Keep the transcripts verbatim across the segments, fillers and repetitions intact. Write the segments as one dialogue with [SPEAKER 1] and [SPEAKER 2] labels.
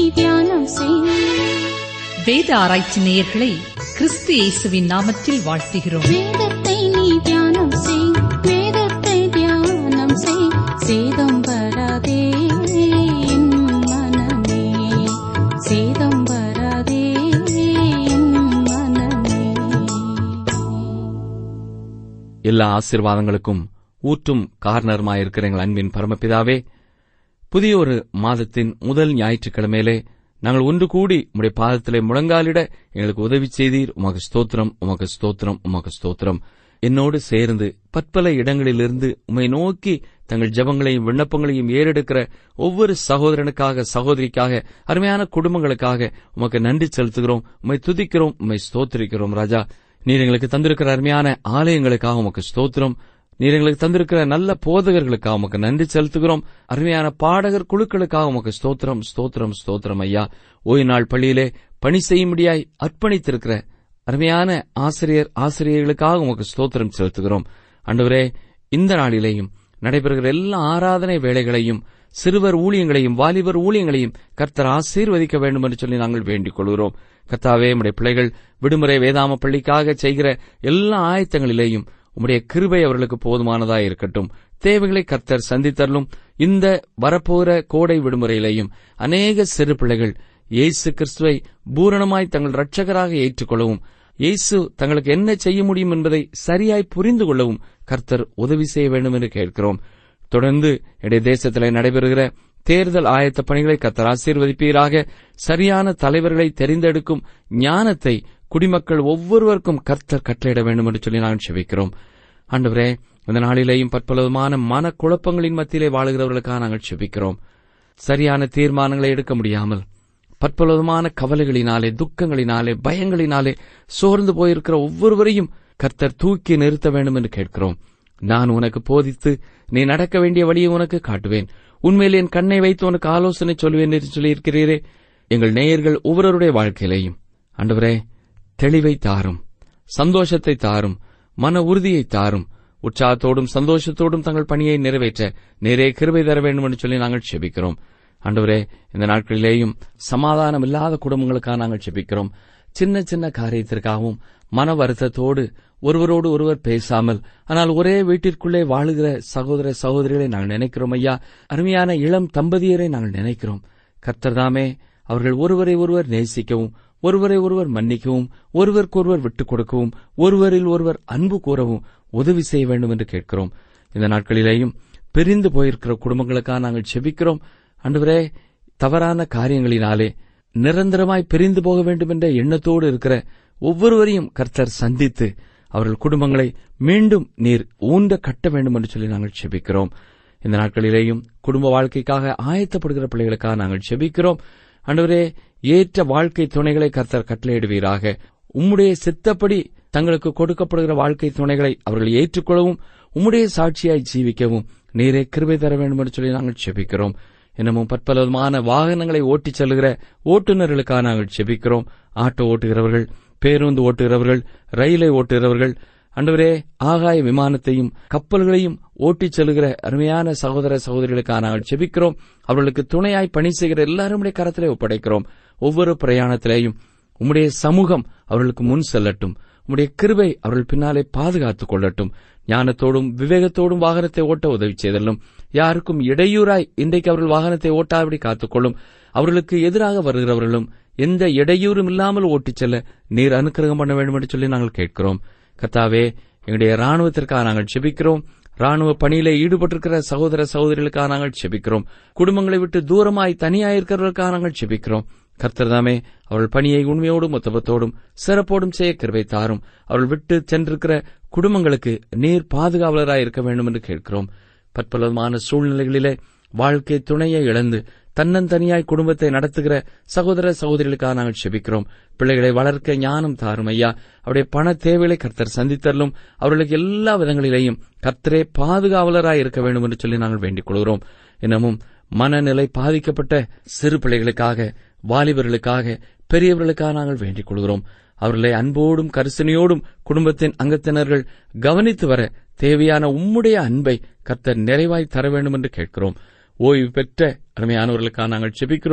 [SPEAKER 1] தியானம் செய்.
[SPEAKER 2] வேத ஆராய்ச்சி நேயர்களை கிறிஸ்து இயேசுவின் நாமத்தில் வாழ்த்துகிறோம்.
[SPEAKER 1] வேதத்தை நீ தியானம் செய், வேதத்தை தியானம் செய், சேதம் வராதே என் மனமே, சேதம் வராதே என் மனமே.
[SPEAKER 3] எல்லா ஆசீர்வாதங்களுக்கும் ஊற்றும் காரணருமாயிருக்கிற எங்கள் அன்பின் பரமபிதாவே, புதிய ஒரு மாதத்தின் முதல் ஞாயிற்றுக்கிழமையிலே நாங்கள் ஒன்று கூடி உம்முடைய பாதத்திலே முழங்காலிட எங்களுக்கு உதவி செய்தீர். உமக்கு ஸ்தோத்திரம், உமக்கு ஸ்தோத்திரம், உமக்கு ஸ்தோத்திரம். என்னோடு சேர்ந்து பற்பல இடங்களிலிருந்து உம்மை நோக்கி தங்கள் ஜெபங்களையும் விண்ணப்பங்களையும் ஏறெடுக்கிற ஒவ்வொரு சகோதரனுக்காக, சகோதரிக்காக, அருமையான குடும்பங்களுக்காக உமக்கு நன்றி செலுத்துகிறோம். உம்மை துதிக்கிறோம், உம்மை ஸ்தோத்திரிக்கிறோம். ராஜா, நீர் எங்களுக்கு தந்திருக்கிற அருமையான ஆலயங்களுக்காக உமக்கு ஸ்தோத்திரம். நீர் எங்களுக்கு தந்திருக்கிற நல்ல போதகர்களுக்காக உமக்கு நன்றி செலுத்துகிறோம். அருமையான பாடகர் குழுக்களுக்காக உமக்கு ஸ்தோத்திரம், ஸ்தோத்திரம், ஸ்தோத்திரம். ஐயா, ஓய்வு நாள் பள்ளியிலே பணி செய்யும்படியாய் அர்ப்பணித்திருக்கிற அருமையான ஆசிரியர் ஆசிரியர்களுக்காக உமக்கு ஸ்தோத்திரம் செலுத்துகிறோம். ஆண்டவரே, இந்த நாளிலேயும் நடைபெறுகிற எல்லா ஆராதனை வேளைகளையும், சிறுவர் ஊழியங்களையும், வாலிபர் ஊழியங்களையும் கர்த்தர் ஆசீர்வதிக்க வேண்டும் என்று சொல்லி நாங்கள் வேண்டிக் கொள்கிறோம். கர்த்தாவே, உம்முடைய பிள்ளைகள் விடுமுறை வேதாம பள்ளிக்காக செய்கிற எல்லா ஆயத்தங்களிலேயும் உம்முடைய கிருபை அவர்களுக்கு போதுமானதாய் இருக்கட்டும். தேவைகளை கர்த்தர் சந்தித்தரலும். இந்த வரப்போகிற கோடை விடுமுறையிலேயும் அநேக சிறு பிள்ளைகள் இயேசு கிறிஸ்துவை பூரணமாய் தங்கள் இரட்சகராக ஏற்றுக்கொள்ளவும், இயேசு தங்களுக்கு என்ன செய்ய முடியும் என்பதை சரியாய் புரிந்து கொள்ளவும் கர்த்தர் உதவி செய்ய வேண்டும் என்று கேட்கிறோம். தொடர்ந்து இடைய தேசத்திலே நடைபெறுகிற தேர்தல் ஆயத்த பணிகளை கர்த்தர் ஆசீர்வதிப்பீராக. சரியான தலைவர்களை தெரிந்தெடுக்கும் ஞானத்தை குடிமக்கள் ஒவ்வொருவருக்கும் கர்த்தர் கட்டளையிட வேண்டும் என்று சொல்லி நாங்கள் செபிக்கிறோம். ஆண்டவரே, இந்த நாளிலேயும் பற்பலவிதமான மனக்குழப்பங்களின் மத்தியிலே வாழுகிறவர்களுக்காக நாங்கள் செபிக்கிறோம். சரியான தீர்மானங்களை எடுக்க முடியாமல் பற்பலவிதமான கவலைகளினாலே, துக்கங்களினாலே, பயங்களினாலே சோர்ந்து போயிருக்கிற ஒவ்வொருவரையும் கர்த்தர் தூக்கி நிறுத்த வேண்டும் என்று கேட்கிறோம். நான் உனக்கு போதித்து நீ நடக்க வேண்டிய வழியை உனக்கு காட்டுவேன், உண்மையில் என் கண்ணை வைத்து உனக்கு ஆலோசனை சொல்வேன் என்று சொல்லியிருக்கிறீரே. எங்கள் நேயர்கள் ஒவ்வொருவருடைய வாழ்க்கையிலையும் ஆண்டவரே தெளிவை தாரும், சந்தோஷத்தை தாரும், மன உறுதியை தாரும். உற்சாகத்தோடும் சந்தோஷத்தோடும் தங்கள் பணியை நிறைவேற்ற நேரே கிருபை தர வேண்டும் என்று சொல்லி நாங்கள் செபிக்கிறோம். ஆண்டவரே, இந்த நாட்களிலேயும் சமாதானம் இல்லாத குடும்பங்களுக்காக நாங்கள் செபிக்கிறோம். சின்ன சின்ன காரியத்திற்காகவும் மன வருத்தத்தோடு ஒருவரோடு ஒருவர் பேசாமல், ஆனால் ஒரே வீட்டிற்குள்ளே வாழுகிற சகோதர சகோதரிகளை நாங்கள் நினைக்கிறோம். ஐயா, அருமையான இளம் தம்பதியரை நாங்கள் நினைக்கிறோம். கர்த்தர்தாமே அவர்கள் ஒருவரை ஒருவர் நேசிக்கவும், ஒருவரை ஒருவர் மன்னிக்கவும், ஒருவருக்கொருவர் விட்டுக் கொடுக்கவும், ஒருவரில் ஒருவர் அன்பு கூறவும் உதவி செய்ய வேண்டும் என்று கேட்கிறோம். இந்த நாட்களிலேயும் பிரிந்து போயிருக்கிற குடும்பங்களுக்காக நாங்கள் செபிக்கிறோம். ஆண்டவரே, தவறான காரியங்களினாலே நிரந்தரமாய் பிரிந்து போக வேண்டும் என்ற எண்ணத்தோடு இருக்கிற ஒவ்வொருவரையும் கர்த்தர் சந்தித்து அவர்கள் குடும்பங்களை மீண்டும் நீர் ஊன்ற கட்ட வேண்டும் என்று சொல்லி நாங்கள் செபிக்கிறோம். இந்த நாட்களிலேயும் குடும்ப வாழ்க்கைக்காக ஆயத்தப்படுகிற பிள்ளைகளுக்காக நாங்கள் செபிக்கிறோம். ஆண்டவரே, ஏற்ற வாழ்க்கை துணைகளை கர்த்தர் கட்டளையிடுவீராக. உம்முடைய சித்தப்படி தங்களுக்கு கொடுக்கப்படுகிற வாழ்க்கை துணைகளை அவர்கள் ஏற்றுக்கொள்ளவும், உம்முடைய சாட்சியாய் ஜீவிக்கவும் நீரே கிருபை தர வேண்டும் என்று சொல்லி நாங்கள் செபிக்கிறோம். இன்னமும் பற்பலவிதமான வாகனங்களை ஓட்டிச் செல்கிற ஓட்டுநர்களுக்காக நாங்கள் செபிக்கிறோம். ஆட்டோ ஓட்டுகிறவர்கள், பேருந்து ஓட்டுகிறவர்கள், ரயிலை ஓட்டுகிறவர்கள், ஆண்டவரே, ஆகாய விமானத்தையும் கப்பல்களையும் ஓட்டிச் செல்கிற அருமையான சகோதர சகோதரிகளுக்காக நாங்கள் செபிக்கிறோம். அவர்களுக்கு துணையாய் பணி செய்கிற எல்லாருடைய கரத்திலே ஒப்படைக்கிறோம். ஒவ்வொரு பிரயாணத்திலேயும் உம்முடைய சமூகம் அவர்களுக்கு முன் செல்லட்டும். உம்முடைய கிருபை அவர்கள் பின்னாலே பாதுகாத்துக் கொள்ளட்டும். ஞானத்தோடும் விவேகத்தோடும் வாகனத்தை ஓட்ட உதவி செய்தலும். யாருக்கும் இடையூறாய் இன்றைக்கு அவர்கள் வாகனத்தை ஓட்டாதபடி காத்துக்கொள்ளும். அவர்களுக்கு எதிராக வருகிறவர்களும் எந்த இடையூறும் இல்லாமல் ஓட்டிச் செல்ல நீர் அனுக்கிரகம் பண்ண வேண்டும் என்று சொல்லி நாங்கள் கேட்கிறோம். கர்த்தாவே, எங்களுடைய ராணுவத்திற்காக நாங்கள் செபிக்கிறோம். ராணுவ பணியிலே ஈடுபட்டிருக்கிற சகோதர சகோதரிகளுக்காக நாங்கள் செபிக்கிறோம். குடும்பங்களை விட்டு தூரமாய் தனியாயிருக்கிறவர்களுக்காக நாங்கள் செபிக்கிறோம். கர்த்தர்தாமே அவர்கள் பணியை உண்மையோடும் உத்தமத்தோடும் சிறப்போடும் செய்ய கிருபை தாரும். அவர்கள் விட்டு சென்றிருக்கிற குடும்பங்களுக்கு நீர் பாதுகாவலராய் இருக்க வேண்டும் என்று கேட்கிறோம். பற்பலமான சூழ்நிலைகளிலே வாழ்க்கை துணையை இழந்து தன்னந்தனியாய் குடும்பத்தை நடத்துகிற சகோதர சகோதரிகளுக்காக நாங்கள் செபிக்கிறோம். பிள்ளைகளை வளர்க்க ஞானம் தாரும் ஐயா. அவருடைய பண தேவைகளை கர்த்தர் சந்தித்தரலும். அவர்களுக்கு எல்லா விதங்களிலேயும் கர்த்தரே பாதுகாவலராய் இருக்க வேண்டும் என்று சொல்லி நாங்கள் வேண்டிக் கொள்கிறோம். இன்னமும் மனநிலை பாதிக்கப்பட்ட சிறு பிள்ளைகளுக்காக, வாலிபர்களுக்காக, பெரியவர்களுக்காக நாங்கள் வேண்டிக் கொள்கிறோம். அவர்களை அன்போடும் கரிசனையோடும் குடும்பத்தின் அங்கத்தினர்கள் கவனித்து வர தேவையான உம்முடைய அன்பை கர்த்தர் நிறைவாய் தர வேண்டும் என்று கேட்கிறோம். ஓய்வு பெற்ற அருமையானவர்களுக்காக நாங்கள் செபிக்கிறோம்.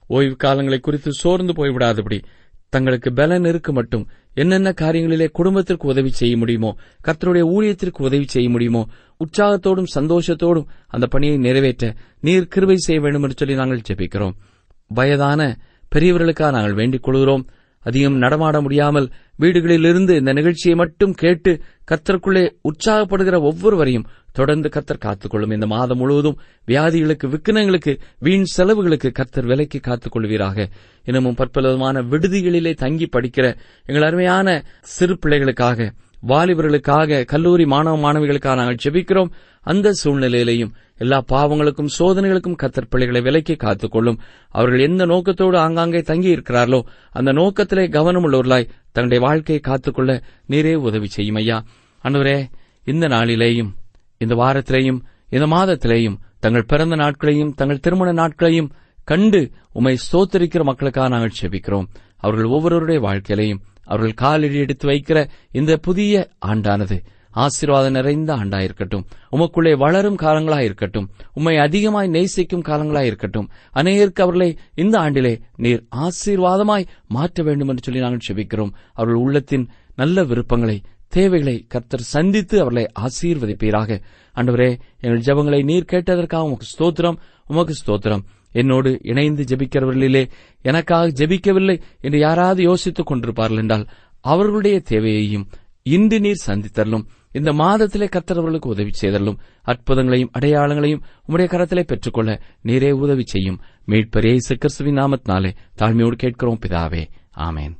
[SPEAKER 3] ஓய்வு காலங்களை குறித்து சோர்ந்து போய்விடாதபடி தங்களுக்கு பலன் இருக்க மட்டும் என்னென்ன காரியங்களிலே குடும்பத்திற்கு உதவி செய்ய முடியுமோ, கர்த்தருடைய ஊழியத்திற்கு உதவி செய்ய முடியுமோ, உற்சாகத்தோடும் சந்தோஷத்தோடும் அந்த பணியை நிறைவேற்ற நீர் கிருபை செய்ய வேண்டும் என்று சொல்லி நாங்கள் ஜெபிக்கிறோம். வயதான பெரியவர்களுக்காக நாங்கள் வேண்டிக் கொள்கிறோம். அதிகம் நடமாட முடியாமல் வீடுகளிலிருந்து இந்த நிகழ்ச்சியை மட்டும் கேட்டு கர்த்தருக்குள்ளே உற்சாகப்படுகிற ஒவ்வொருவரையும் தொடர்ந்து கர்த்தர் காத்துக்கொள்ளும். இந்த மாதம் முழுவதும் வியாதிகளுக்கு, விக்கினங்களுக்கு, வீண் செலவுகளுக்கு கர்த்தர் விலைக்கு காத்துக் கொள்வீராக. இன்னமும் பற்பலவிதமான விடுதிகளிலே தங்கி படிக்கிற எங்கள் அருமையான சிறு பிள்ளைகளுக்காக, வாலிபர்களுக்காக, கல்லூரி மாணவ மாணவிகளுக்காக நாங்கள் ஜெபிக்கிறோம். அந்த சூழ்நிலையிலேயும் எல்லா பாவங்களுக்கும் சோதனைகளுக்கும் கர்த்தர் பிள்ளைகளை விலைக்கு காத்துக்கொள்ளும். அவர்கள் எந்த நோக்கத்தோடு ஆங்காங்கே தங்கி இருக்கிறார்களோ அந்த நோக்கத்திலே கவனமுள்ளவர்களாய் தங்களுடைய வாழ்க்கையை காத்துக்கொள்ள நீரே உதவி செய்யும் ஐயா. ஆண்டவரே, இந்த நாளிலேயும் இந்த வாரத்திலேயும் இந்த மாதத்திலேயும் தங்கள் பிறந்த நாட்களையும் தங்கள் திருமண நாட்களையும் கண்டு உம்மை ஸ்தோத்திரிக்கிற மக்களுக்காக நாங்கள் ஜெபிக்கிறோம். அவர்கள் ஒவ்வொருவருடைய வாழ்க்கையிலையும் அவர்கள் காலடி எடுத்து வைக்கிற இந்த புதிய ஆண்டானது ஆசீர்வாதம் நிறைந்த ஆண்டாயிருக்கட்டும். உமக்குள்ளே வளரும் காலங்களாயிருக்கட்டும். உம்மை அதிகமாய் நேசிக்கும் காலங்களாயிருக்கட்டும். அநேகருக்கு அவர்களை இந்த ஆண்டிலே நீர் ஆசீர்வாதமாய் மாற்ற வேண்டும் என்று சொல்லி நாங்கள் ஜெபிக்கிறோம். அவர்கள் உள்ளத்தின் நல்ல விருப்பங்களை, தேவைகளை கர்த்தர் சந்தித்து அவர்களை ஆசீர்வதிப்பீராக. ஆண்டவரே, எங்கள் ஜெபங்களை நீர் கேட்டதற்காக உமக்கு ஸ்தோத்திரம், உமக்கு ஸ்தோத்திரம். என்னோடு இணைந்து ஜெபிக்கிறவர்களிலே எனக்காக ஜெபிக்கவில்லை என்று யாராவது யோசித்துக் கொண்டிருப்பார்கள் என்றால் அவர்களுடைய தேவையையும் இன்று நீர் சந்தித்தரலும். இந்த மாதத்திலே கர்த்தர் அவர்களுக்கு உதவி செய்தரலும். அற்புதங்களையும் அடையாளங்களையும் உம்முடைய கரத்திலே பெற்றுக்கொள்ள நீரே உதவி செய்யும். மீட்பர் இயேசு கிறிஸ்துவின் நாமத்தினாலே தாழ்மையோடு கேட்கிறோம் பிதாவே, ஆமென்.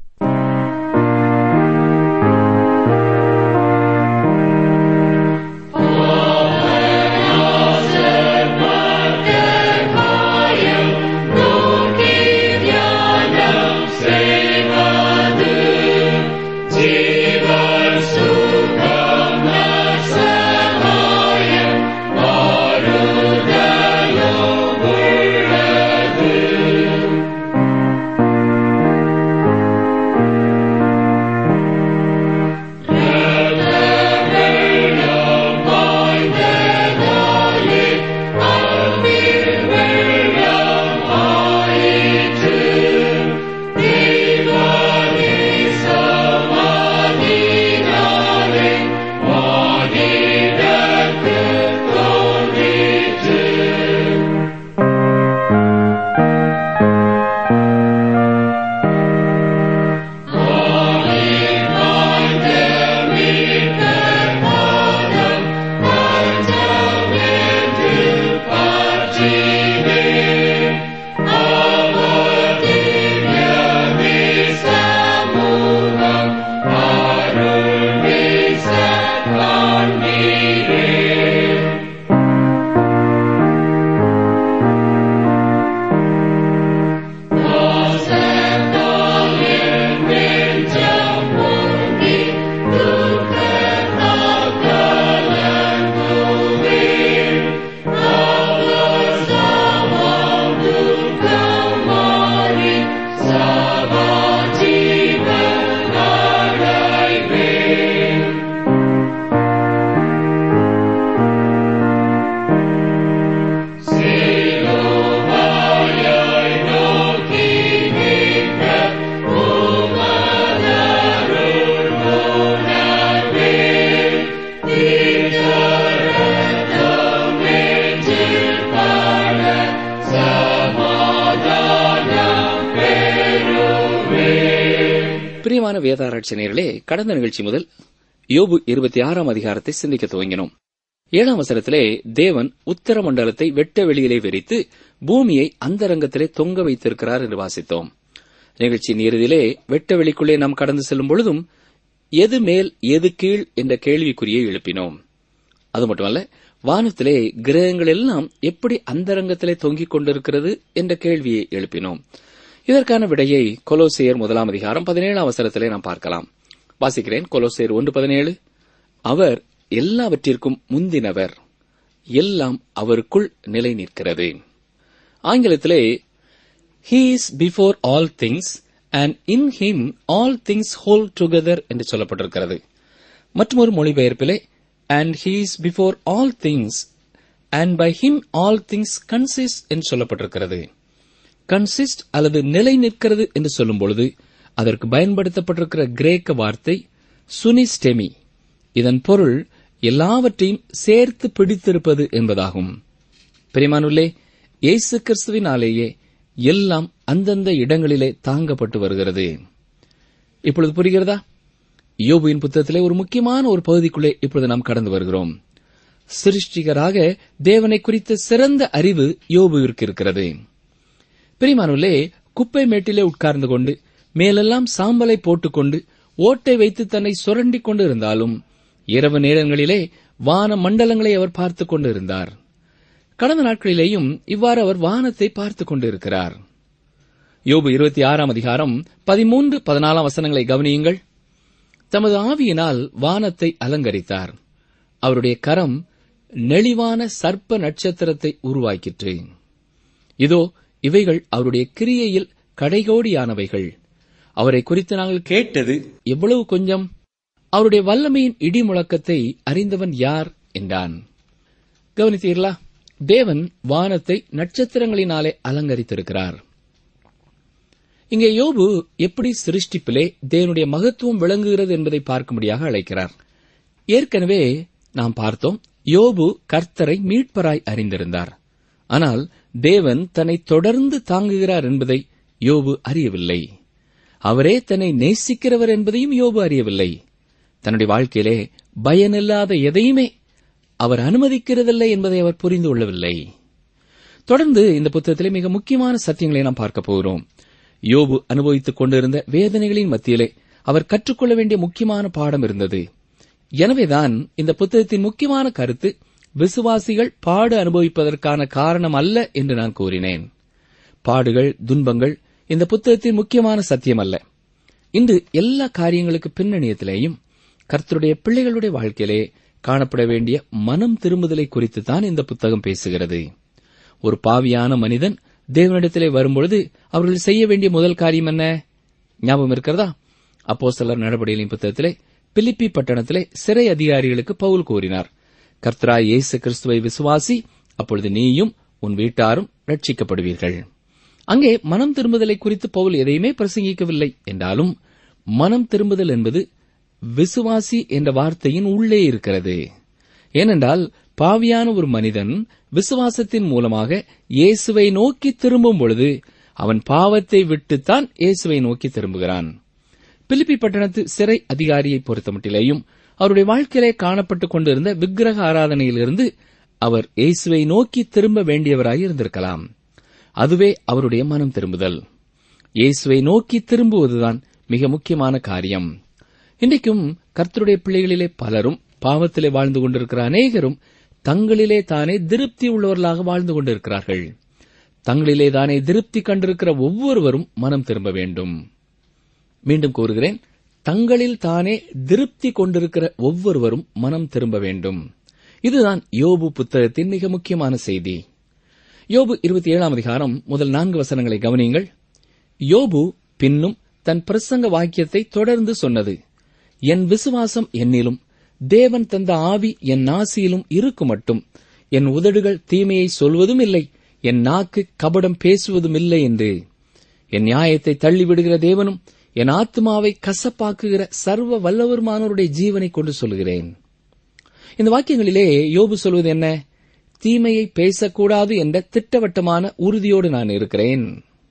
[SPEAKER 3] பிரியமான வேதாராய்ச்சி நேயர்களே, கடந்த நிகழ்ச்சி முதல் யோபு இருபத்தி ஆறாம் அதிகாரத்தை சிந்திக்க துவங்கினோம். ஏழாம் வசனத்திலே தேவன் உத்தர மண்டலத்தை வெட்ட வெளியிலே விரித்து பூமியை அந்தரங்கத்திலே தொங்க வைத்திருக்கிறார் என்று வாசித்தோம். நிகழ்ச்சியின் இறுதியிலே வெட்ட வெளிக்குள்ளே நாம் கடந்து செல்லும் பொழுதும் எது மேல் எது கீழ் என்ற கேள்விக்குறியை எழுப்பினோம். அது மட்டுமல்ல, வானத்திலே கிரகங்கள் எல்லாம் எப்படி அந்தரங்கத்திலே தொங்கிக் கொண்டிருக்கிறது என்ற கேள்வியை எழுப்பினோம். இதற்கான விடையை கொலோசையர் முதலாம் அதிகாரம் பதினேழாம் அவசரத்திலே நாம் பார்க்கலாம். வாசிக்கிறேன். கொலோசையர் ஒன்று பதினேழு. அவர் எல்லாவற்றிற்கும் முந்தினவர், எல்லாம் அவருக்குள் நிலை நிற்கிறது. ஆங்கிலத்திலே He is before all things and in him all things hold together என்று சொல்லப்பட்டிருக்கிறது. மற்றொரு மொழிபெயர்ப்பிலே and he is before all things and by him all things consist என்று சொல்லப்பட்டிருக்கிறது.
[SPEAKER 4] கன்சிஸ்ட் அல்லது நிலை நிற்கிறது என்று சொல்லும் பொழுது அதற்கு பயன்படுத்தப்பட்டிருக்கிற கிரேக்க வார்த்தை சுனிஸ்டெமி. இதன் பொருள் எல்லாவற்றையும் சேர்த்து பிடித்திருப்பது என்பதாகும். பிரியமானுள்ளே, இயேசு கிறிஸ்துவினாலேயே எல்லாம் அந்தந்த இடங்களிலே தாங்கப்பட்டு வருகிறது. இப்பொழுது புரிகிறதா? யோபுவின் புத்தகத்திலே ஒரு முக்கியமான ஒரு பகுதிக்குள்ளே இப்பொழுது நாம் கடந்து வருகிறோம். சிருஷ்டிகராக தேவனை குறித்த சிறந்த அறிவு யோபுவிற்கு இருக்கிறது. பிரியமானுள்ளே, குப்பை மேட்டிலே உட்கார்ந்து கொண்டு மேலெல்லாம் சாம்பலை போட்டுக்கொண்டு ஓட்டை வைத்து தன்னை சுரண்டிக் கொண்டு இருந்தாலும் இரவு நேரங்களிலே வான மண்டலங்களை அவர் பார்த்துக் கொண்டு இருந்தார். கடந்த நாட்களிலேயும் இவ்வாறு அவர் வானத்தை பார்த்துக் கொண்டு இருக்கிறார். யோபு இருபத்தி ஆறாம் அதிகாரம் பதிமூன்று பதினாலாம் வசனங்களை கவனியுங்கள். தமது ஆவியினால் வானத்தை அலங்கரித்தார். அவருடைய கரம் நெளிவான சர்ப்ப நட்சத்திரத்தை உருவாக்கிற்று. இதோ இவைகள் அவருடைய கிரியையில் கடைகோடியானவைகள். அவரை குறித்து நாங்கள் கேட்டது எவ்வளவு கொஞ்சம். அவருடைய வல்லமையின் இடி முழக்கத்தை அறிந்தவன் யார் என்றான். கவனித்தீர்களா? தேவன் வானத்தை நட்சத்திரங்களினாலே அலங்கரித்திருக்கிறார். இங்கே யோபு எப்படி சிருஷ்டிப்பிலே தேவனுடைய மகத்துவம் விளங்குகிறது என்பதை பார்க்கும்படியாக அழைக்கிறார். ஏற்கனவே நாம் பார்த்தோம், யோபு கர்த்தரை மீட்பராய் அறிந்திருந்தார். ஆனால் தேவன் தன்னை தொடர்ந்து தாங்குகிறார் என்பதை யோபு அறியவில்லை. அவரே தன்னை நேசிக்கிறவர் என்பதையும் யோபு அறியவில்லை. தன்னுடைய வாழ்க்கையிலே பயனில்லாத எதையுமே அவர் அனுமதிக்கிறதில்லை என்பதை அவர் புரிந்து கொள்ளவில்லை. தொடர்ந்து இந்த புத்தகத்திலே மிக முக்கியமான சத்தியங்களை நாம் பார்க்க போகிறோம். யோபு அனுபவித்துக் கொண்டிருந்த வேதனைகளின் மத்தியிலே அவர் கற்றுக்கொள்ள வேண்டிய முக்கியமான பாடம் இருந்தது. எனவேதான் இந்த புத்தகத்தின் முக்கியமான கருத்து விசுவாசிகள் பாடு அனுபவிப்பதற்கான காரணம் அல்ல என்று நான் கூறினேன். பாடுகள், துன்பங்கள் இந்த புத்தகத்தின் முக்கியமான சத்தியம் அல்ல. இன்று எல்லா காரியங்களுக்கு பின்னணியத்திலேயும் கர்த்தருடைய பிள்ளைகளுடைய வாழ்க்கையிலே காணப்பட வேண்டிய மனம் திரும்புதலை குறித்து தான் இந்த புத்தகம் பேசுகிறது. ஒரு பாவியான மனிதன் தேவனிடத்திலே வரும்பொழுது அவர்கள் செய்ய வேண்டிய முதல் காரியம் என்ன? ஞாபகம் இருக்கிறதா? அப்போஸ்தலர் நடபடிகளின் புத்தகத்திலே பிலிப்பி பட்டணத்திலே சிறை அதிகாரிகளுக்கு பவுல் கூறினார், கர்த்தராய் இயேசு கிறிஸ்துவை விசுவாசி, அப்பொழுது நீயும் உன் வீட்டாரும் ரட்சிக்கப்படுவீர்கள். அங்கே மனம் திரும்புதலை குறித்து பவுல் எதையுமே பிரசங்கிக்கவில்லை என்றாலும் மனம் திரும்புதல் என்பது விசுவாசி என்ற வார்த்தையின் உள்ளே இருக்கிறது. ஏனென்றால் பாவியான ஒரு மனிதன் விசுவாசத்தின் மூலமாக இயேசுவை நோக்கி திரும்பும் பொழுது அவன் பாவத்தை விட்டுத்தான் இயேசுவை நோக்கி திரும்புகிறான். பிலிப்பி பட்டணத்து சிறை அதிகாரியை பொறுத்தமட்டிலேயும் அவருடைய வாழ்க்கையிலே காணப்பட்டுக் கொண்டிருந்த விக்கிரக ஆராதனையிலிருந்து அவர் இயேசுவை நோக்கி திரும்ப வேண்டியவராய் இருந்திருக்கலாம். அதுவே அவருடைய மனம் திரும்புதல். இயேசுவை நோக்கி திரும்புவதுதான் மிக முக்கியமான காரியம். இன்றைக்கும் கர்த்தருடைய பிள்ளைகளிலே பலரும், பாவத்திலே வாழ்ந்து கொண்டிருக்கிற அநேகரும் தங்களிலே தானே திருப்தி உள்ளவர்களாக வாழ்ந்து கொண்டிருக்கிறார்கள். தங்களிலே தானே திருப்தி கண்டிருக்கிற ஒவ்வொருவரும் மனம் திரும்ப வேண்டும். மீண்டும் கூறுகிறேன், தங்களில் தானே திருப்தி கொண்டிருக்கிற ஒவ்வொருவரும் மனம் திரும்ப வேண்டும். இதுதான் யோபு புத்தகத்தின் மிக முக்கியமான செய்தி. யோபு இருபத்தி ஏழாம் அதிகாரம் முதல் நான்கு வசனங்களை கவனியுங்கள். யோபு பின்னும் தன் பிரசங்க வாக்கியத்தை தொடர்ந்து சொன்னது, என் விசுவாசம் என்னிலும் தேவன் தந்த ஆவி என் நாசியிலும் இருக்கு மட்டும் என் உதடுகள் தீமையை சொல்வதும் இல்லை, என் நாக்கு கபடம் பேசுவதும் இல்லை என்று என் நியாயத்தை தள்ளிவிடுகிற தேவனும் என் ஆத்மாவை கசப்பாக்குகிற சர்வ வல்லவருமானோருடைய ஜீவனை கொண்டு சொல்கிறேன். இந்த வாக்கியங்களிலே யோபு சொல்வது என்ன? தீமையை பேசக்கூடாது என்ற திட்டவட்டமான உறுதியோடு நான் இருக்கிறேன்.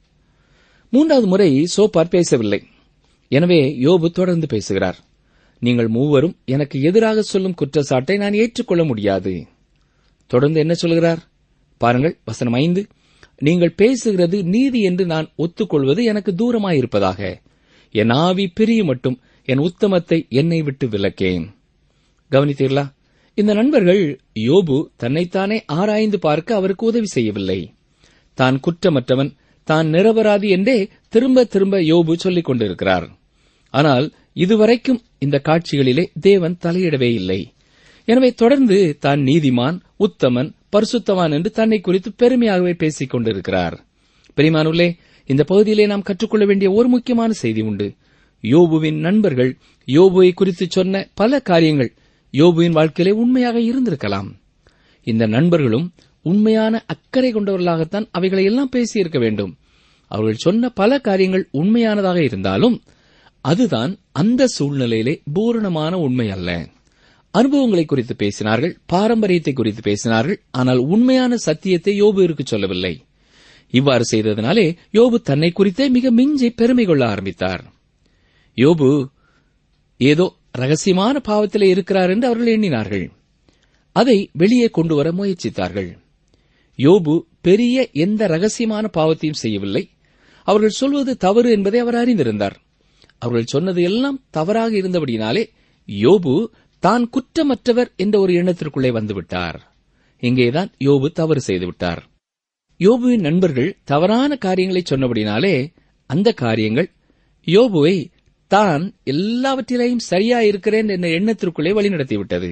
[SPEAKER 4] மூன்றாவது முறை சோப்பார் பேசவில்லை. எனவே யோபு தொடர்ந்து பேசுகிறார். நீங்கள் மூவரும் எனக்கு எதிராக சொல்லும் குற்றச்சாட்டை நான் ஏற்றுக்கொள்ள முடியாது. தொடர்ந்து என்ன சொல்கிறார் பாருங்கள், வசனம் ஐந்து. நீங்கள் பேசுகிறது நீதி என்று நான் ஒத்துக்கொள்வது எனக்கு தூரமாயிருப்பதாக. என் ஆவி பிரிய மட்டும் என் உத்தமத்தை என்னை விட்டு விலக்கேன். கவனித்தீர்களா? இந்த நண்பர்கள் யோபு தன்னைத்தானே ஆராய்ந்து பார்க்க அவருக்கு உதவி செய்யவில்லை. தான் குற்றமற்றவன், தான் நிரபராதி என்றே திரும்ப திரும்ப யோபு சொல்லிக் கொண்டிருக்கிறார். ஆனால் இதுவரைக்கும் இந்த காட்சிகளிலே தேவன் தலையிடவே இல்லை. எனவே தொடர்ந்து தான் நீதிமான், உத்தமன், பரிசுத்தவான் என்று தன்னை குறித்து பெருமையாகவே பேசிக் கொண்டிருக்கிறார். பிரியமானவர்களே, இந்த பகுதியிலே நாம் கற்றுக்கொள்ள வேண்டிய ஒரு முக்கியமான செய்தி உண்டு. யோபுவின் நண்பர்கள் யோபுவை குறித்து சொன்ன பல காரியங்கள் யோபுவின் வாழ்க்கையிலே உண்மையாக இருந்திருக்கலாம். இந்த நண்பர்களும் உண்மையான அக்கறை கொண்டவர்களாகத்தான் அவைகளை எல்லாம் பேசியிருக்க வேண்டும். அவர்கள் சொன்ன பல காரியங்கள் உண்மையானதாக இருந்தாலும் அதுதான் அந்த சூழ்நிலையிலே பூரணமான உண்மை அல்ல. அனுபவங்களை குறித்து பேசினார்கள், பாரம்பரியத்தை குறித்து பேசினார்கள், ஆனால் உண்மையான சத்தியத்தை யோபுவிற்கு சொல்லவில்லை. இவ்வாறு செய்ததனாலே யோபு தன்னை குறித்தே மிக மிஞ்சி பெருமை கொள்ள ஆரம்பித்தார். யோபு ஏதோ ரகசியமான பாவத்திலே இருக்கிறார் என்று அவர்கள் எண்ணினார்கள். அதை வெளியே கொண்டு வர முயற்சித்தார்கள். யோபு பெரிய எந்த ரகசியமான பாவத்தையும் செய்யவில்லை. அவர்கள் சொல்வது தவறு என்பதை அவர் அறிந்திருந்தார். அவர்கள் சொன்னது எல்லாம் தவறாக இருந்தபடினாலே யோபு தான் குற்றமற்றவர் என்ற ஒரு எண்ணத்திற்குள்ளே வந்துவிட்டார். இங்கேதான் யோபு தவறு செய்துவிட்டார். யோபுவின் நண்பர்கள் தவறான காரியங்களை சொன்னபடினாலே அந்த காரியங்கள் யோபுவை தான் எல்லாவற்றிலேயும் சரியா இருக்கிறேன் என்ற எண்ணத்திற்குள்ளே வழிநடத்திவிட்டது.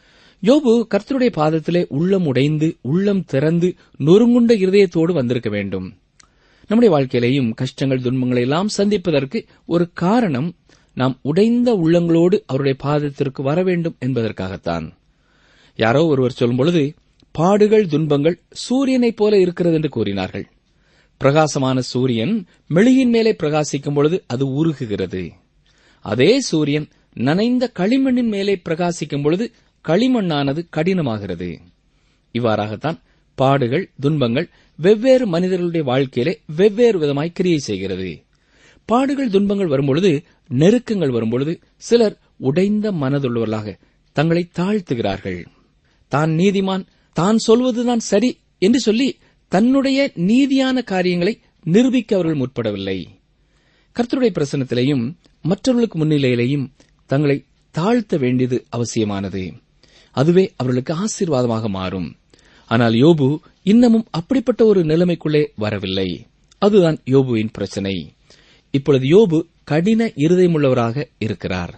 [SPEAKER 4] யோபு கர்த்தருடைய பாதத்திலே உள்ளம் உடைந்து உள்ளம் திறந்து நொறுங்குண்ட இருதயத்தோடு வந்திருக்க வேண்டும். நம்முடைய வாழ்க்கையிலேயும் கஷ்டங்கள் துன்பங்களை எல்லாம் சந்திப்பதற்கு ஒரு காரணம் நாம் உடைந்த உள்ளங்களோடு அவருடைய பாதத்திற்கு வர வேண்டும் என்பதற்காகத்தான். யாரோ ஒருவர் சொல்லும் பொழுது பாடுகள் துன்பங்கள் சூரியனைப் போல இருக்கிறது என்று கூறினார்கள். பிரகாசமான சூரியன் மெழுகின் மேலே பிரகாசிக்கும் பொழுது அது உருகுகிறது. அதே சூரியன் நனைந்த களிமண்ணின் மேலே பிரகாசிக்கும் பொழுது களிமண்ணானது கடினமாகிறது. இவ்வாறாகத்தான் பாடுகள் துன்பங்கள் வெவ்வேறு மனிதர்களுடைய வாழ்க்கையிலே வெவ்வேறு விதமாய் கிரியை செய்கிறது. பாடுகள் துன்பங்கள் வரும்பொழுது, நெருக்கங்கள் வரும்பொழுது சிலர் உடைந்த மனதுள்ளவர்களாக தங்களை தாழ்த்துகிறார்கள். தான் நீதிமான், தான் சொல்வதுதான் சரி என்று சொல்லி தன்னுடைய நீதியான காரியங்களை நிரூபிக்க அவர்கள் முற்படவில்லை. கர்த்தருடைய பிரசன்னத்திலேயும் மற்றவர்களுக்கு முன்னிலையிலேயும் தங்களை தாழ்த்த வேண்டியது அவசியமானது. அதுவே அவர்களுக்கு ஆசீர்வாதமாக மாறும். ஆனால் யோபு இன்னமும் அப்படிப்பட்ட ஒரு நிலைமைக்குள்ளே வரவில்லை. அதுதான் யோபுவின் பிரச்சனை. இப்பொழுது யோபு கடின இருதயமுள்ளவராக இருக்கிறார்.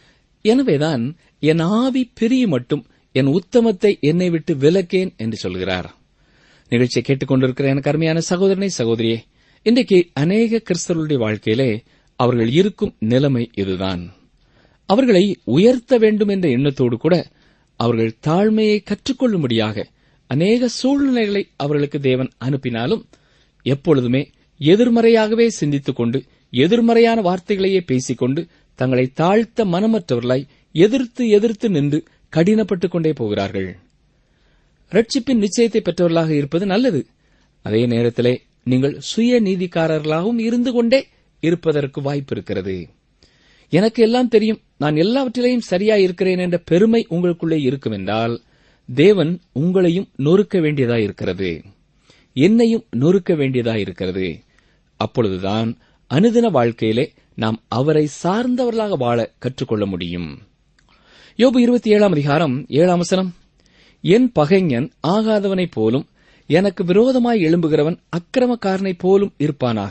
[SPEAKER 4] எனவேதான் என் ஆவி பிரியும் மட்டும் என் உத்தமத்தை என்னை விட்டு விலக்கேன் என்று சொல்கிறார். நிகழ்ச்சியை கேட்டுக்கொண்டிருக்கிற எனக்கு அருமையான சகோதரனை சகோதரியே, இன்றைக்கு அநேக கிறிஸ்தவர்களுடைய வாழ்க்கையிலே அவர்கள் இருக்கும் நிலைமை இதுதான். அவர்களை உயர்த்த வேண்டும் என்ற எண்ணத்தோடு கூட அவர்கள் தாழ்மையை கற்றுக்கொள்ளும்படியாக அநேக சூழ்நிலைகளை அவர்களுக்கு தேவன் அனுப்பினாலும் எப்பொழுதுமே எதிர்மறையாகவே சிந்தித்துக் கொண்டு எதிர்மறையான வார்த்தைகளையே பேசிக்கொண்டு தங்களை தாழ்த்த மனமற்றவர்களாய் எதிர்த்து எதிர்த்து நின்று கடினப்பட்டுக் கொண்டே போகிறார்கள். ரட்சிப்பின் நிச்சயத்தை பெற்றவர்களாக இருப்பது நல்லது. அதே நேரத்திலே நீங்கள் சுய நீதிக்காரர்களாகவும் இருந்து கொண்டே இருப்பதற்கு வாய்ப்பு இருக்கிறது. எனக்கு எல்லாம் தெரியும், நான் எல்லாவற்றிலேயும் சரியா இருக்கிறேன் என்ற பெருமை உங்களுக்குள்ளே இருக்கும் என்றால் தேவன் உங்களையும் நொறுக்க வேண்டியதாயிருக்கிறது, என்னையும் நொறுக்க வேண்டியதாயிருக்கிறது. அப்பொழுதுதான் அனுதின வாழ்க்கையிலே நாம் அவரை சார்ந்தவர்களாக வாழ கற்றுக்கொள்ள முடியும். யோபு இருபத்தி ஏழாம் அதிகாரம் ஏழாம் வசனம், என் பகைஞன் ஆகாதவனைப் போலும் எனக்கு விரோதமாய் எழும்புகிறவன் அக்கிரமக்காரனைப் போலும் இருப்பானாக.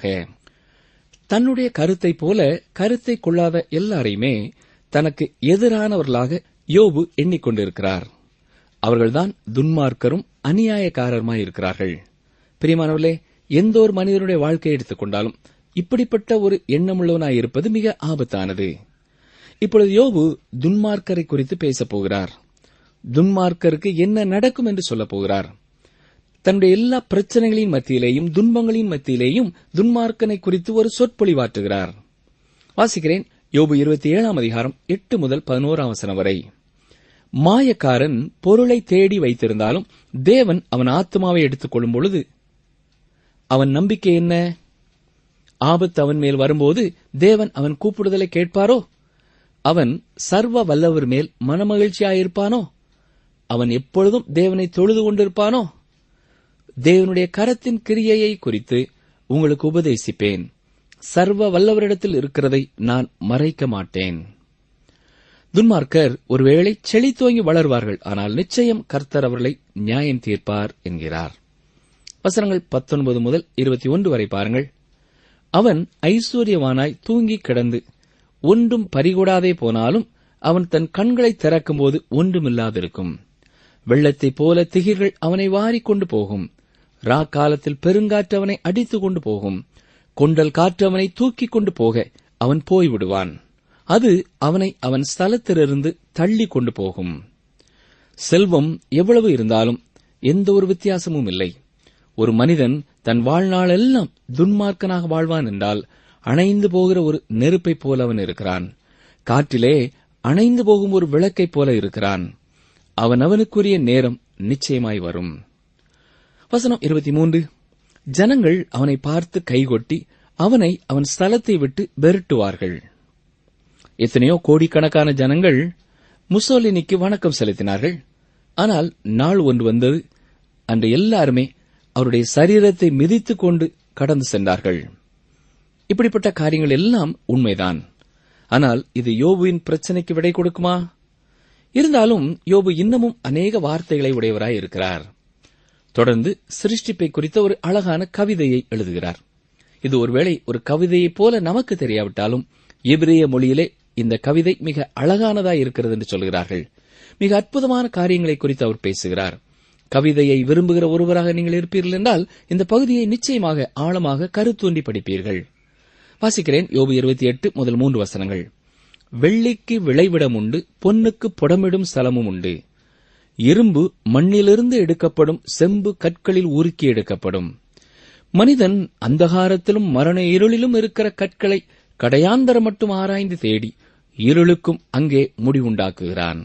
[SPEAKER 4] தன்னுடைய கருத்தை போல கருத்தை கொள்ளாத எல்லாரையுமே தனக்கு எதிரானவர்களாக யோபு எண்ணிக்கொண்டிருக்கிறார். அவர்கள்தான் துன்மார்க்கரும் அநியாயக்காரருமாயிருக்கிறார்கள். பிரியமானவர்களே, எந்த ஒரு மனிதனுடைய வாழ்க்கையை எடுத்துக் கொண்டாலும் இப்படிப்பட்ட ஒரு எண்ணமுள்ளவனாயிருப்பது மிக ஆபத்தானது. இப்பொழுது யோபு துன்மார்க்கரை குறித்து பேசப் போகிறார். துன்மார்க்கருக்கு என்ன நடக்கும் என்று சொல்லப் போகிறார். தன்னுடைய எல்லா பிரச்சனைகளின் மத்தியிலேயும் துன்பங்களின் மத்தியிலேயும் துன்மார்க்கனை குறித்து ஒரு சொற்பொழிவாற்றுகிறார். வாசிக்கிறேன். யோபு இருபத்தி ஏழாம் அதிகாரம் எட்டு முதல் பதினோராம் வசனம் வரை. மாயக்காரன் பொருளை தேடி வைத்திருந்தாலும் தேவன் அவன் ஆத்மாவை எடுத்துக் கொள்ளும் பொழுது அவன் நம்பிக்கை என்ன? ஆபத்து அவன் மேல் வரும்போது தேவன் அவன் கூப்பிடுதலை கேட்பாரோ? அவன் சர்வ வல்லவர் மேல் மனமகிழ்ச்சியாயிருப்பானோ? அவன் எப்பொழுதும் தேவனை தொழுது கொண்டிருப்பானோ? தேவனுடைய கரத்தின் கிரியையை குறித்து உங்களுக்கு உபதேசிப்பேன். சர்வ வல்லவரிடத்தில் இருக்கிறதை நான் மறைக்க மாட்டேன். துன்மார்க்கர் ஒருவேளை செழித்தோங்கி வளர்வார்கள், ஆனால் நிச்சயம் கர்த்தர் அவர்களை நியாயம் தீர்ப்பார் என்கிறார். வசனங்கள் பத்தொன்பது முதல் இருபத்தி ஒன்று வரை பாருங்கள். அவன் ஐஸ்வர்யவானாய் தூங்கி கிடந்து ஒன்றும் பறிகொடாதே போனாலும் அவன் தன் கண்களை திறக்கும்போது ஒன்றுமில்லாதிருக்கும். வெள்ளத்தைப் போல திகிர்கள் அவனை வாரிக்கொண்டு போகும். ரா காலத்தில் பெருங்காற்று அவனை அடித்துக் கொண்டு போகும். கொண்டல் காற்று அவனை தூக்கிக் கொண்டு போக அவன் போய்விடுவான். அது அவனை அவன் ஸ்தலத்திலிருந்து தள்ளி கொண்டு போகும். செல்வம் எவ்வளவு இருந்தாலும் எந்த ஒரு வித்தியாசமும் இல்லை. ஒரு மனிதன் தன் வாழ்நாளெல்லாம் துன்மார்க்கனாக வாழ்வான் என்றால் அணைந்து போகிற ஒரு நெருப்பைப் போல அவன் இருக்கிறான். காற்றிலே அணைந்து போகும் ஒரு விளக்கைப் போல இருக்கிறான். அவன் அவனுக்குரிய நேரம் நிச்சயமாய் வரும். வசனம் இருபத்தி மூன்று. ஜனங்கள் அவனை பார்த்து கைகொட்டி அவனை அவன் ஸ்தலத்தை விட்டு விரட்டுவார்கள். எத்தனையோ கோடிக்கணக்கான ஜனங்கள் முசோலினிக்கு வணக்கம் செலுத்தினார்கள். ஆனால் நாள் ஒன்று வந்தது, அன்று எல்லாருமே அவருடைய சரீரத்தை மிதித்துக் கொண்டு கடந்து சென்றார்கள். இப்படிப்பட்ட காரியங்கள் எல்லாம் உண்மைதான். ஆனால் இது யோபுவின் பிரச்சனைக்கு விடை கொடுக்குமா? இருந்தாலும் யோபு இன்னமும் அநேக வார்த்தைகளை உடையவராய் இருக்கிறார். தொடர்ந்து சிருஷ்டிப்பை குறித்த ஒரு அழகான கவிதையை எழுதுகிறார். இது ஒருவேளை ஒரு கவிதையைப் போல நமக்கு தெரியாவிட்டாலும் எபிரேய மொழியிலே இந்த கவிதை மிக அழகானதாய் இருக்கிறது என்று சொல்கிறார்கள். மிக அற்புதமான காரியங்களை குறித்து அவர் பேசுகிறார். கவிதையை விரும்புகிற ஒருவராக நீங்கள் இருப்பீர்கள் என்றால் இந்த பகுதியை நிச்சயமாக ஆழமாக கருத்தூண்டி படிப்பீர்கள். வாசிக்கிறேன். யோபு இருபத்தி எட்டு முதல் மூன்று வசனங்கள். வெள்ளிக்கு விளைவிடம் உண்டு, பொன்னுக்கு புடமிடும் ஸ்தலமும் உண்டு. இரும்பு மண்ணிலிருந்து எடுக்கப்படும், செம்பு கற்களில் உருக்கி எடுக்கப்படும். மனிதன் அந்தகாரத்திலும் மரண இருளிலும் இருக்கிற கற்களை கடையாந்தர மட்டும் ஆராய்ந்து தேடி இருளுக்கும் அங்கே முடிவுண்டாக்குகிறான்.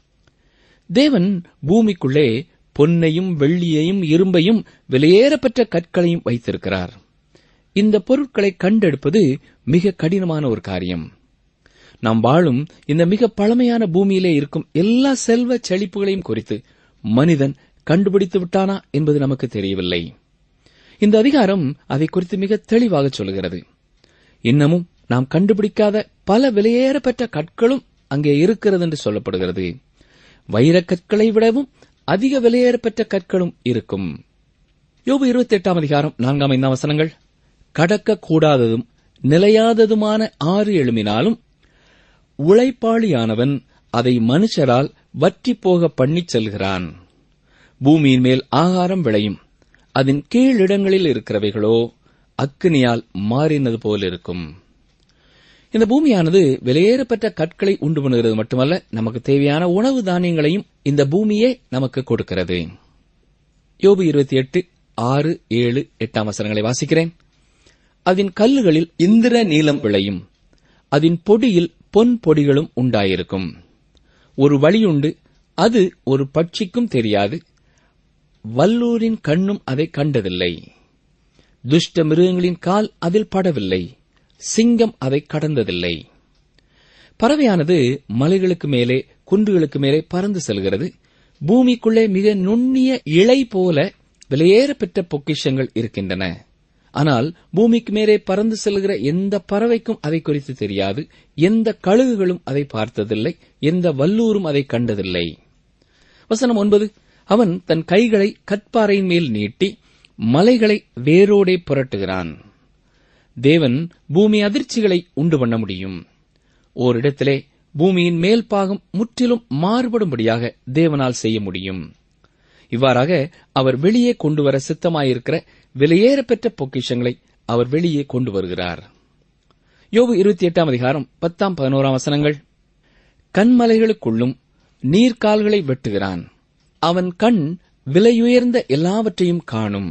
[SPEAKER 4] தேவன் பூமிக்குள்ளே பொன்னையும் வெள்ளியையும் இரும்பையும் விலையேறப்பெற்ற கற்களையும் வைத்திருக்கிறார். இந்த பொருட்களை கண்டெடுப்பது மிக கடினமான ஒரு காரியம். நாம் வாழும் இந்த மிக பழமையான பூமியிலே இருக்கும் எல்லா செல்வ செழிப்புகளையும் குறித்து மனிதன் கண்டுபிடித்து விட்டானா என்பது நமக்கு தெரியவில்லை. இந்த அதிகாரம் அதை குறித்து மிக தெளிவாக சொல்கிறது. இன்னமும் நாம் கண்டுபிடிக்காத பல விலையேறப்பெற்ற கற்களும் அங்கே இருக்கிறது என்று சொல்லப்படுகிறது. வைரக் கற்களை விடவும் அதிக விலையேறப்பெற்ற கற்களும் இருக்கும். யோபு இருபத்தி எட்டாம் அதிகாரம் நான்காம் ஐந்தாம் வசனங்கள். கடக்க கூடாததும் நிலையாததுமான ஆறு எழுமினாலும் உழைப்பாளியானவன் அதை மனுஷரால் வற்றி போக பண்ணிச் செல்கிறான். பூமியின் மேல் ஆகாரம் விளையும், அதன் கீழிடங்களில் இருக்கிறவைகளோ அக்கினியால் மாறினது போல் இருக்கும். இந்த பூமியானது விலையேறப்பட்ட கற்களை உண்டு பண்ணுகிறது மட்டுமல்ல, நமக்கு தேவையான உணவு தானியங்களையும் இந்த பூமியே நமக்கு கொடுக்கிறது. யோபு இருபத்தி எட்டு ஆறு ஏழு எட்டாம் வசனங்களை வாசிக்கிறேன். அதன் கல்லுகளில் இந்திர நீலம் விளையும், அதன் பொடியில் பொன் பொடிகளும் உண்டாயிருக்கும். ஒரு வழியுண்டு, அது ஒரு பட்சிக்கும் தெரியாது, வல்லூரின் கண்ணும் அதை கண்டதில்லை. துஷ்ட மிருகங்களின் கால் அதில் படவில்லை, சிங்கம் அதை கடந்ததில்லை. பறவையானது மலைகளுக்கு மேலே குன்றுகளுக்கு மேலே பறந்து செல்கிறது. பூமிக்குள்ளே மிக நுண்ணிய இழை போல விலையேறப்பெற்ற பொக்கிஷங்கள் இருக்கின்றன. ஆனால் பூமிக்கு மேலே பறந்து செல்கிற எந்த பறவைக்கும் அதை குறித்து தெரியாது, எந்த கழுகுகளும் அதை பார்த்ததில்லை, எந்த வல்லூரும் அதை கண்டதில்லை. வசனம் ஒன்பது. அவன் தன் கைகளை கற்பாறையின் மேல் நீட்டி மலைகளை வேரோடே புரட்டுகிறான். தேவன் பூமி அதிர்ச்சிகளை உண்டு பண்ண முடியும். ஓரிடத்திலே பூமியின் மேல் பாகம் முற்றிலும் மாறுபடும்படியாக தேவனால் செய்ய முடியும். இவ்வாறாக அவர் வெளியே கொண்டுவர சித்தமாயிருக்கிற விலையேறப்பெற்ற பொக்கிஷங்களை அவர் வெளியே கொண்டு வருகிறார். யோபு இருபத்தி எட்டாம் அதிகாரம் பத்தாம் பதினோராம் வசனங்கள். கண்மலைகளுக்குள்ளும் நீர்க்கால்களை வெட்டுகிறான், அவன் கண் விலையுயர்ந்த எல்லாவற்றையும் காணும்.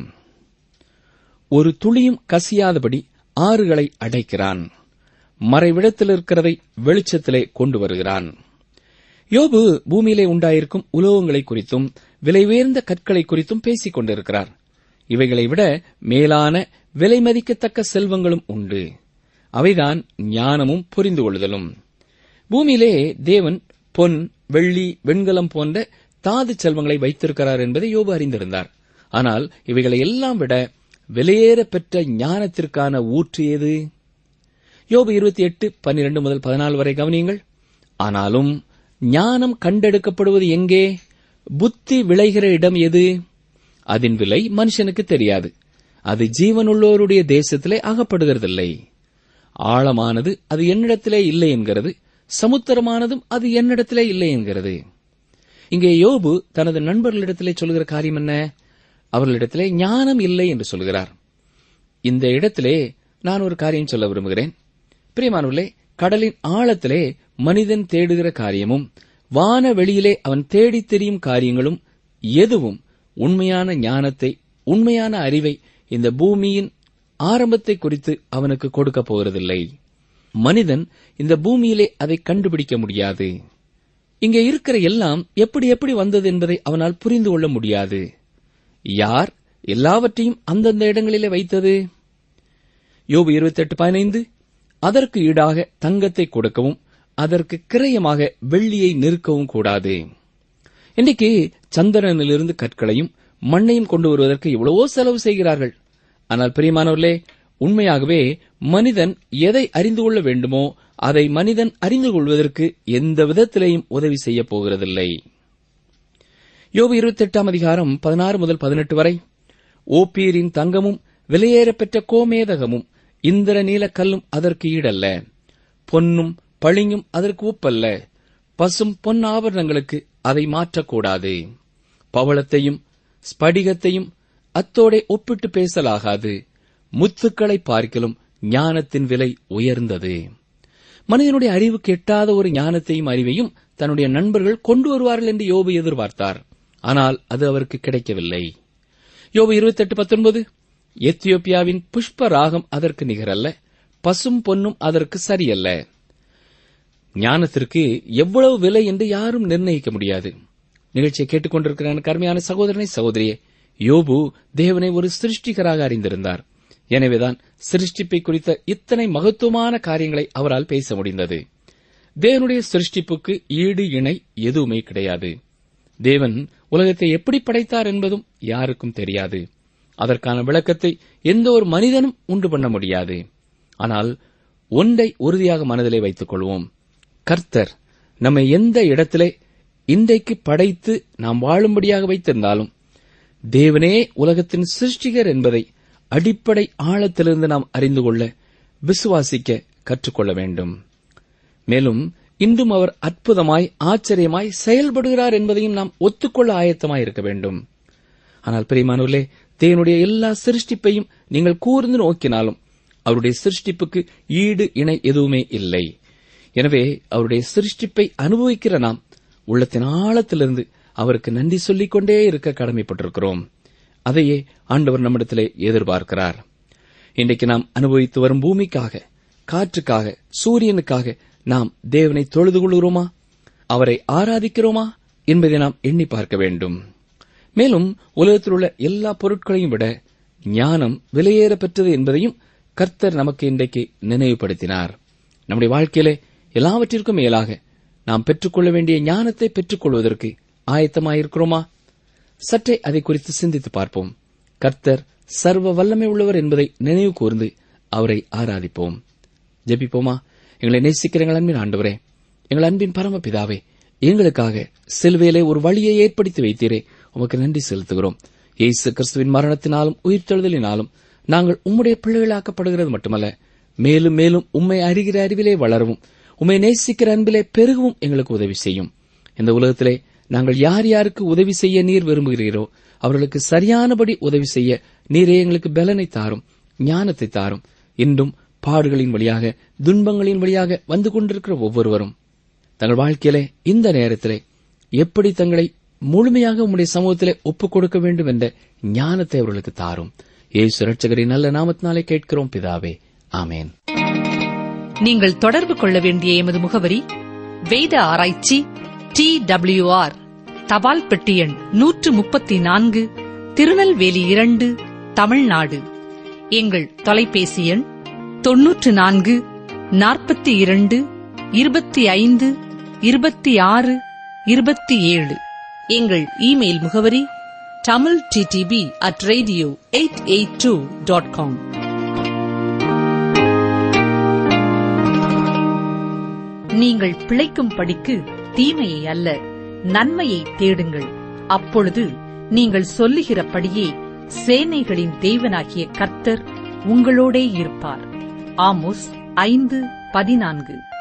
[SPEAKER 4] ஒரு துளியும் கசியாதபடி ஆறுகளை அடைக்கிறான், மறைவிடத்தில் இருக்கிறதை வெளிச்சத்திலே கொண்டு வருகிறான். யோபு பூமியிலே உண்டாயிருக்கும் உலோகங்களை குறித்தும் விலை உயர்ந்த கற்களை குறித்தும் பேசிக் கொண்டிருக்கிறார். இவைகளை விட மேலான விலை மதிக்கத்தக்க செல்வங்களும் உண்டு. அவைதான் ஞானமும் புரிந்து கொள்ளுதலும். பூமியிலே தேவன் பொன், வெள்ளி, வெண்கலம் போன்ற தாது செல்வங்களை வைத்திருக்கிறார் என்பதை யோபு அறிந்திருந்தார். ஆனால் இவைகளை எல்லாம் விட விலையேற பெற்ற ஞானத்திற்கான ஊற்று ஏது? யோபு இருபத்தி எட்டு பன்னிரண்டு முதல் பதினாலு வரை கவனியுங்கள். ஆனாலும் ஞானம் கண்டெடுக்கப்படுவது எங்கே? புத்தி விளைகிற இடம் எது? அதன் விலை மனுஷனுக்கு தெரியாது. அது ஜீவனுள்ளோருடைய தேசத்திலே அகப்படுகிறதில்லை. ஆழமானது அது என்னிடத்திலே இல்லை என்கிறது, சமுத்திரமானதும் அது என்னிடத்திலே இல்லை என்கிறது. இங்கே யோபு தனது நண்பர்களிடத்திலே சொல்கிற காரியம் என்ன? அவர்களிடத்திலே ஞானம் இல்லை என்று சொல்கிறார். இந்த இடத்திலே நான் ஒரு காரியம் சொல்ல விரும்புகிறேன். பிரியமானவர்களே, கடலின் ஆழத்திலே மனிதன் தேடுகிற காரியமும் வான வெளியிலே அவன் தேடித் தெரியும் காரியங்களும் எதுவும் உண்மையான ஞானத்தை, உண்மையான அறிவை இந்த பூமியின் ஆரம்பத்தை குறித்து அவனுக்கு கொடுக்கப் போகிறதில்லை. மனிதன் இந்த பூமியிலே அதை கண்டுபிடிக்க முடியாது. இங்கே இருக்கிற எல்லாம் எப்படி எப்படி வந்தது என்பதை அவனால் புரிந்து கொள்ள முடியாது. யார் எல்லாவற்றையும் அந்தந்த இடங்களிலே வைத்தது? யோபு இருபத்தி எட்டு பதினைந்து அதற்கு ஈடாக தங்கத்தை கொடுக்கவும் அதற்கு கிரயமாக வெள்ளியை நிற்கவும் கூடாது. இன்றைக்கு சந்திரனிலிருந்து கற்களையும் மண்ணையும் கொண்டு வருவதற்கு எவ்வளவோ செலவு செய்கிறார்கள். ஆனால் பிரியமானவர்களே, உண்மையாகவே மனிதன் எதை அறிந்து கொள்ள வேண்டுமோ அதை மனிதன் அறிந்து கொள்வதற்கு எந்த விதத்திலேயும் உதவி செய்யப் போகிறதில்லை. யோபு இருபத்தி எட்டாம் அதிகாரம் பதினாறு முதல் பதினெட்டு வரை, ஓப்பீரின் தங்கமும் விலையேறப்பெற்ற கோமேதகமும் இந்திர நீல கல்லும் அதற்கு ஈடல்ல, பொன்னும் பளிங்கும் அதற்கு ஒப்பல்ல, பசும் பொன் ஆபரணங்களுக்கு அதை மாற்றக்கூடாது. பவளத்தையும் ஸ்படிகத்தையும் அத்தோடே ஒப்பிட்டு பேசலாகாது. முத்துக்களை பார்க்கிலும் ஞானத்தின் விலை உயர்ந்தது. மனிதனுடைய அறிவுக்கு எட்டாத ஒரு ஞானத்தையும் அறிவையும் தன்னுடைய நண்பர்கள் கொண்டு வருவார்கள் என்று யோபு எதிர்பார்த்தார். ஆனால் அது அவருக்கு கிடைக்கவில்லை. யோபு இருபத்தி எட்டு பத்தொன்பது எத்தியோப்பியாவின் புஷ்ப ராகம் அதற்கு நிகரல்ல, பசும் பொன்னும் அதற்கு சரியல்ல. ஞானத்திற்கு எவ்வளவு விலை என்று யாரும் நிர்ணயிக்க முடியாது. நிகழ்ச்சியை கேட்டுக்கொண்டிருக்கிற எனக்கு அருமையான சகோதரனை சகோதரியே, யோபு தேவனை ஒரு சிருஷ்டிகராக அறிந்திருந்தார். எனவேதான் சிருஷ்டிப்பை குறித்த இத்தனை மகத்துவமான காரியங்களை அவரால் பேச முடிந்தது. தேவனுடைய சிருஷ்டிப்புக்கு ஈடு இணை எதுவுமே கிடையாது. தேவன் உலகத்தை எப்படி படைத்தார் என்பதும் யாருக்கும் தெரியாது. அதற்கான விளக்கத்தை எந்த ஒரு மனிதனும் உண்டு பண்ண முடியாது. ஆனால் ஒன்றை உறுதியாக மனதிலே வைத்துக் கொள்வோம். கர்த்தர் நம்மை எந்த இடத்திலே இன்றைக்கு படைத்து நாம் வாழும்படியாக வைத்திருந்தாலும் தேவனே உலகத்தின் சிருஷ்டிகர் என்பதை அடிப்படை ஆழத்திலிருந்து நாம் அறிந்து கொள்ள, விசுவாசிக்க கற்றுக்கொள்ள வேண்டும். மேலும் இன்றும் அவர் அற்புதமாய் ஆச்சரியமாய் செயல்படுகிறார் என்பதையும் நாம் ஒத்துக்கொள்ள ஆயத்தமாய் இருக்க வேண்டும். ஆனால் பிரியமானவர்களே, தேவனுடைய எல்லா சிருஷ்டிப்பையும் நீங்கள் கூர்ந்து நோக்கினாலும் அவருடைய சிருஷ்டிப்புக்கு ஈடு இணை எதுவுமே இல்லை. எனவே அவருடைய சிருஷ்டிப்பை அனுபவிக்கிற நாம் உள்ளத்தின் ஆழத்திலிருந்து அவருக்கு நன்றி சொல்லிக் கொண்டே இருக்க கடமைப்பட்டிருக்கிறோம். அதையே ஆண்டவர் நம்மிடத்திலே எதிர்பார்க்கிறார். இன்றைக்கு நாம் அனுபவித்து வரும் பூமிக்காக, காற்றுக்காக, சூரியனுக்காக நாம் தேவனை தொழுது கொள்கிறோமா, அவரை ஆராதிக்கிறோமா என்பதை நாம் எண்ணி பார்க்க வேண்டும். மேலும் உலகத்தில் உள்ள எல்லா பொருட்களையும் விட ஞானம் விலையேற பெற்றது என்பதையும் கர்த்தர் நமக்கு இன்றைக்கு நினைவுபடுத்தினார். நம்முடைய வாழ்க்கையிலே எல்லாவற்றிற்கும் மேலாக நாம் பெற்றுக்கொள்ள வேண்டிய ஞானத்தை பெற்றுக் கொள்வதற்கு ஆயத்தமாயிருக்கிறோமா? சற்றே அதை குறித்து சிந்தித்து பார்ப்போம். கர்த்தர் சர்வ வல்லமை உள்ளவர் என்பதை நினைவு கூர்ந்து அவரை ஆராதிப்போம். ஜெபிப்போமா? எங்களை நேசிக்கிற எங்கள் அன்பின் ஆண்டவரே, எங்கள் அன்பின் பரமபிதாவே, எங்களுக்காக சிலுவையிலே ஒரு வழியை ஏற்படுத்தி வைத்தீரே, உமக்கு நன்றி செலுத்துகிறோம். இயேசு கிறிஸ்துவின் மரணத்தினாலும் உயிர்த்தெழுதலினாலும் நாங்கள் உம்முடைய பிள்ளைகளாக்கப்படுகிறது மட்டுமல்ல, மேலும் மேலும் உம்மை அறிகிற அறிவிலே வளரவும், உம்மை நேசிக்கிற அன்பிலே பெருகவும் எங்களுக்கு உதவி செய்யும். இந்த உலகத்திலே நாங்கள் யார் யாருக்கு உதவி செய்ய நீர் விரும்புகிறீரோ அவர்களுக்கு சரியானபடி உதவி செய்ய நீரே எங்களுக்கு பலனை தாரும், ஞானத்தை தாரும். இன்றும் பாடுகளின் வழியாக, துன்பங்களின் வழியாக வந்து கொண்டிருக்கிற ஒவ்வொருவரும் தங்கள் வாழ்க்கையிலே இந்த நேரத்திலே எப்படி தங்களை முழுமையாக உம்முடைய சமூகத்திலே ஒப்புக் கொடுக்க வேண்டும் என்ற ஞானத்தை அவர்களுக்கு தாரும். இயேசு இரட்சகரின் நல்ல நாமத்தினாலே கேட்கிறோம் பிதாவே, ஆமேன்.
[SPEAKER 2] நீங்கள் தொடர்பு கொள்ள வேண்டிய எமது முகவரி: வேத ஆராய்ச்சி, டி டபிள்யூ ஆர், தபால் பெட்டி எண் நூற்று முப்பத்தி நான்கு, திருநெல்வேலி இரண்டு, தமிழ்நாடு. எங்கள் தொலைபேசி எண் தொன்னூற்று நான்கு நாற்பத்தி இரண்டு இருபத்தி ஐந்து இருபத்தி ஆறு இருபத்தி ஏழு. எங்கள் இமெயில் முகவரி Tamil DTP at radio eight eight two dot com. நீங்கள் பிழைக்கும் படிக்கு தீமையை அல்ல, நன்மையை தேடுங்கள். அப்பொழுது நீங்கள் சொல்லுகிறபடியே சேனைகளின் தேவனாகிய கர்த்தர் உங்களோடே இருப்பார். ஆமோஸ் ஐந்து பதினான்கு.